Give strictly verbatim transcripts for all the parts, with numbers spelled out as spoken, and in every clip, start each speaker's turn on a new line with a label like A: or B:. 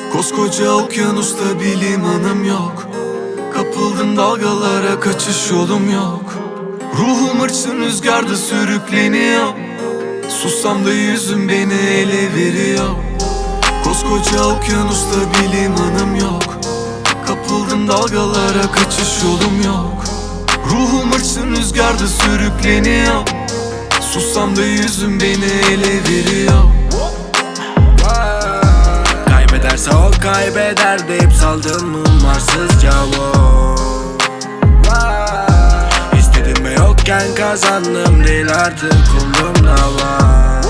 A: Koskoca okyanusta bir limanım yok. Kapıldım dalgalara, kaçış yolum yok. Ruhum hırçın rüzgarda sürükleniyor. Sussam da yüzüm beni ele veriyor. Koskoca okyanusta bir limanım yok. Kapıldım dalgalara, kaçış yolum yok. Ruhum hırçın rüzgarda sürükleniyor. Sussam da yüzüm beni ele veriyor.
B: Kaybederse o kaybeder deyip saldım umarsızca wow. İstedim ve yokken kazandım değil artık umrumda var.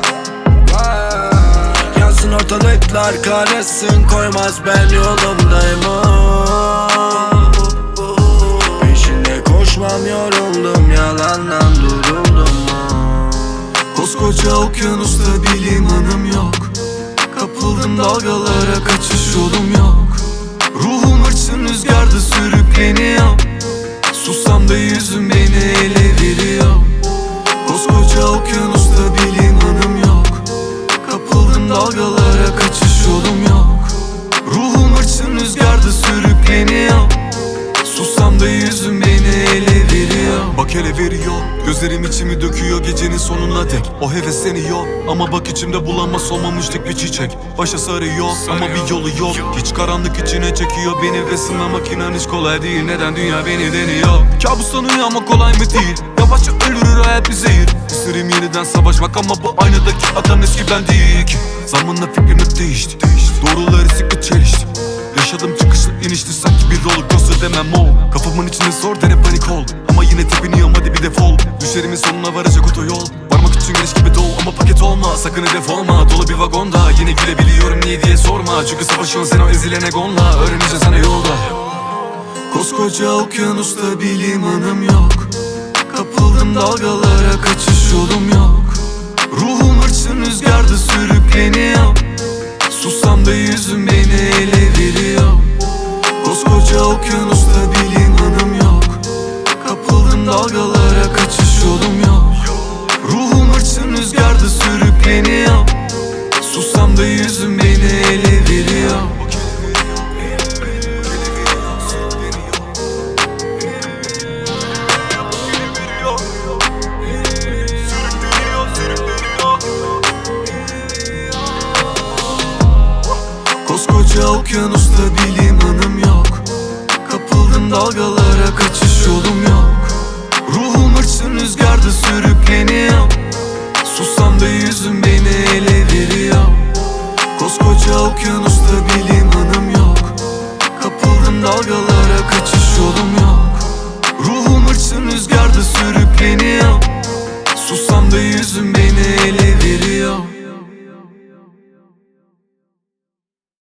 B: Yansın ortalıklar karışsın, koymaz ben yolumdayım oh. Peşinde koşmam yoruldum, yalandan duruldum oh.
A: Koskoca okyanusta bir limanım yok. Kapıldım dalgalara, kaçış yolum yok. Ruhum hırçın rüzgarda sürükleniyor. Sussam da yüzüm beni ele veriyor. Koskoca okyanusta bir limanım yok. Kapıldım dalgalara, kaçış yolum yok. Ruhum hırçın rüzgarda sürükleniyor. Sussam da yüzüm beni ele veriyor.
C: Bak hele veriyor, gözlerim içimi döküyor gecenin sonuna dek. O hevesleniyor ama bak içimde bulamaz olmamıştık bir çiçek. Başa sarıyor ama bir yolu yok. Hiç karanlık içine çekiyor beni ve sınamak inan hiç kolay değil. Neden dünya beni deniyor? Kabustan uyanmak kolay mı değil? Yavaşça ölür hayat bir zehir. İsterim yeniden savaşmak ama bu aynadaki adam eski ben değil ki. Zamanla fikrim hep değişti, değişti. Doğruları sıkı çelişti. Yaşadım çıkışlı inişli sanki bir roller coaster demem o. Kafamın içinde zor dene panik ol. Ama yine tepiniyorum hadi bir defol. Düşlerimin sonuna varacak otoyol. Varmak için giriş gibi dol ama paket olma. Sakın hedef olma, dolu bir vagonda. Yine gülebiliyorum niye diye sorma. Çünkü savaşıyorsun sen o ezilen egonla. Öğreneceğiz sana yolda.
A: Koskoca okyanusta bir limanım yok. Kapıldım dalgalara, kaçış yolum yok. Ruhum hırçın rüzgarda sürükleniyor. Sussam da yüzüm beni ele veriyor. Koskoca okyanusta bir limanım yok. Kapıldım dalgalara, kaçış yolum yok. Ruhum hırçın rüzgarda sürükleniyor. Sussam da yüzüm beni ele veriyor. Koskoca okyanusta bir limanım yok. Kapıldım dalgalara, kaçış yolum yok. Ruhum hırçın rüzgarda sürükleniyor. Sussam da yüzüm beni ele veriyor. Koskoca okyanusta bir limanım yok. Kapıldım dalgalara, kaçış yolum yok. Ruhum hırçın rüzgarda sürükleniyor. Sussam da yüzüm beni ele veriyor.